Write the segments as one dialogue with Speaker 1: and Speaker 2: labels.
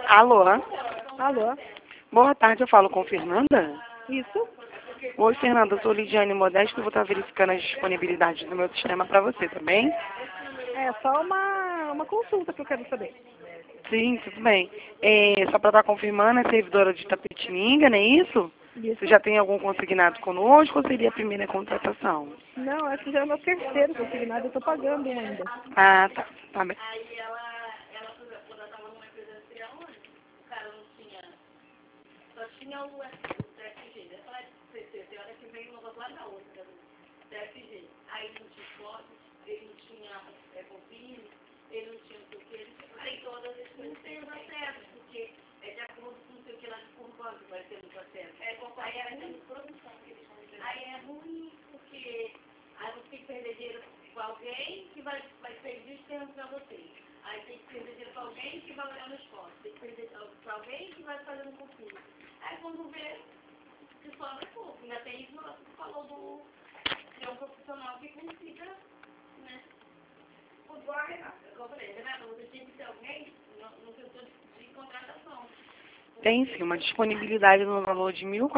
Speaker 1: Alô?
Speaker 2: Alô?
Speaker 1: Boa tarde, eu falo com Fernanda.
Speaker 2: Isso?
Speaker 1: Oi, Fernanda, eu sou Lidiane Modesto e vou estar verificando as disponibilidades do meu sistema para você, tá bem?
Speaker 2: É só uma consulta que eu quero saber.
Speaker 1: Sim, tudo bem. Só para estar confirmando, é servidora de Tapetininga, não é isso?
Speaker 2: Isso?
Speaker 1: Você já tem algum consignado conosco ou seria a primeira contratação?
Speaker 2: Não, acho que já é o meu terceiro consignado, eu tô pagando um ainda.
Speaker 1: Ah, tá. Tá bem.
Speaker 3: Quando ela estava numa empresa industrial, o cara não tinha, só tinha o TFG. Ela falou, tem hora que vem uma coisa lá da outra, do TFG. Aí não tinha foto, ele não tinha confins, ele não tinha não sei o que, ele tinha, aí todas as coisas não tem os acessos, porque é de acordo com não sei o que lá de por quanto vai ter os acessos. Aí era de produção que eles vão dizer. Aí é ruim, porque aí você tem que perder dinheiro com alguém que vai perder dinheiro para vocês. Aí tem que perder dinheiro para alguém que vai olhar nos pontos. Tem que perder para alguém que vai fazer um conflito. Aí quando vê, se sobra pouco. Ainda tem isso que falou do ser um profissional que consiga, né? Igual a Renata. Eu falei, Renata, você tinha que ter alguém no setor de contratação.
Speaker 1: Tem sim uma disponibilidade no valor de R$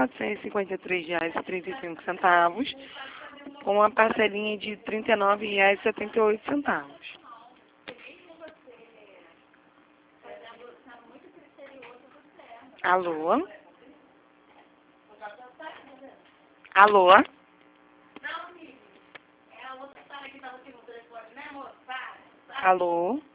Speaker 1: 1.453,35, com uma parcelinha de R$ 39,78. Alô? Alô?
Speaker 3: Não, amigo. É a outra sala que estava aqui no telefone, né, amor? Para.
Speaker 1: Alô?